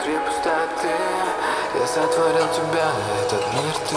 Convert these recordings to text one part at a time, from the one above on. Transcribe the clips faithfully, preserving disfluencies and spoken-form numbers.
внутри пустоты. Я сотворил тебя, этот мир ты.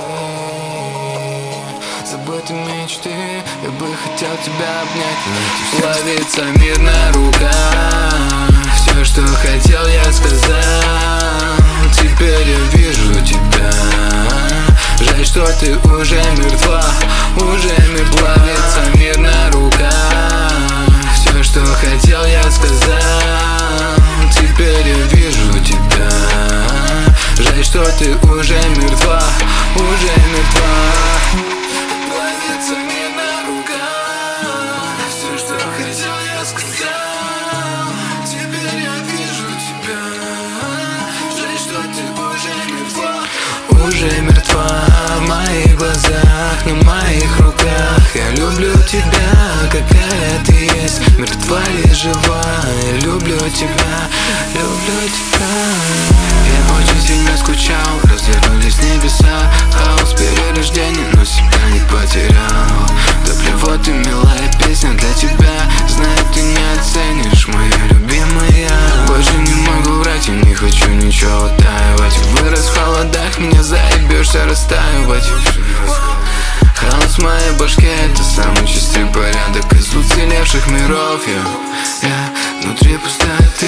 Забытые мечты, я бы хотел тебя обнять. Ловится мир на руках, все, что хотел, я сказал. Теперь я вижу тебя. Жаль, что ты уже мертва, уже мертва. Ловится мир на руках, все, что хотел, я сказал. Теперь я вижу тебя. Жаль, что ты уже мертва, уже мертва. Ловится мир на руках, все, что хотел, я сказал. Теперь я вижу тебя. Жаль, что ты уже мертва, уже мертва. В моих глазах, на моих руках. Я люблю тебя, какая ты есть. Мертва или жива, я люблю тебя, люблю тебя. Я очень сильно скучал, развернулись небеса. Хаос перерождения, но себя не потерял. Да плевать, ты милая песня для тебя. Знаю, ты не оценишь, моя любимая. Больше не могу врать, я не хочу ничего утаивать. Вырос в холодах, меня заебешься растаивать. Хаос в моей башке, это самый чистый порядок из уцелевших миров. Я, я внутри пустоты.